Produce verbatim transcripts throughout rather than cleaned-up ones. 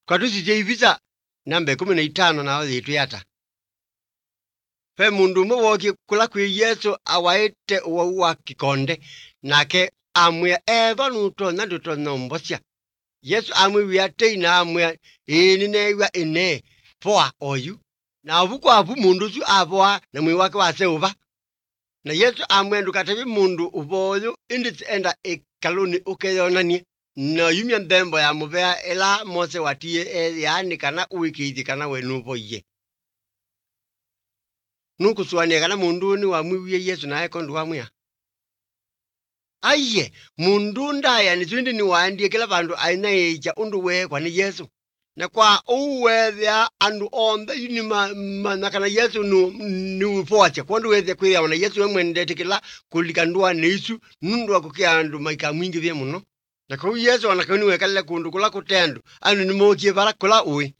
Katusije ivisa namba kumi na itano na othi tuyata. Fe mundu mwoki kula kwi Yesu awaite uwau wa kikonde nake amwe eva nuto na duto nombosya. Yesu amwe wiate ina amwe ini newa ine poa oyu. Na avuko avu mundu su avoa na mwi wake wase uva. Na Yesu amwe ndukatavi mundu uvoyu indisi enda ekaluni ukeyonani. Na yumya ndembo ya muvea ela mose watie e yani kana uikithi kana wenuvo ye. Nuku suwane kana mundu ni wamwiwie Yesu na eko ndu wamwia. Aye, mundu ndaya ni zwindi ni waandie kila vandu aina eja undu we kwa ni Yesu. Na kwa uwethia andu onda yuni ma, ma nakana Yesu nu, ni ufoache. Kwa ndu wethia kwithia wana Yesu we mwendete kila kulikandua ni isu nundu wa kukia andu maika mwingi vya muno. Na kwa Yesu wanakani wekale kundu kula kutendu. Anu ni mokie vara kula ui.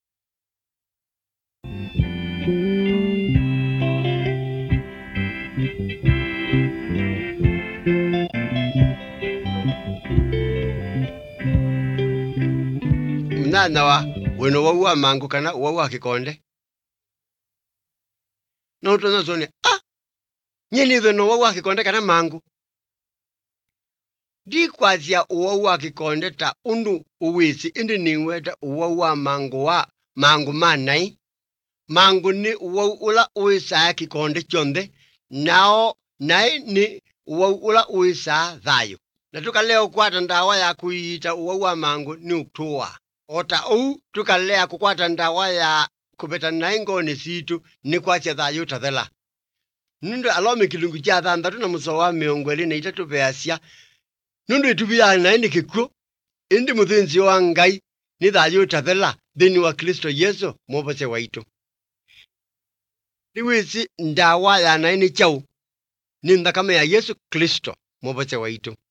Mnana wa weno wawa mangu kana wawa kikonde. Na utoza zone, ah! Nyeni weno wawa kikonde kana mangu. Di kwa zia uwawa kikonde ta undu uwisi indi niweta uwawa mangu wa mangu manai. Mangu ni uwawa ula uwisa kikonde chonde. Nao nai ni uwawa ula uwisa dhayo. Natuka leo kwa tandawa ya kuita uwawa mangu ni uktua. Ota uu tuka lea kukwata ndawa ya kupeta naingo ni situ ni kwa che dhayo tathela. Nundu alomi kilungu cha dhanda tuna musawa miongweli na itatu peasia. Nundu itubia na ini kikuo. Indi muthinzi wa ngai ni dhayo tathela dhini wa Kristo Yesu mwopose waitu. Liwisi ndawa ya na ini chau ni ndakame ya Yesu Kristo mwopose waitu.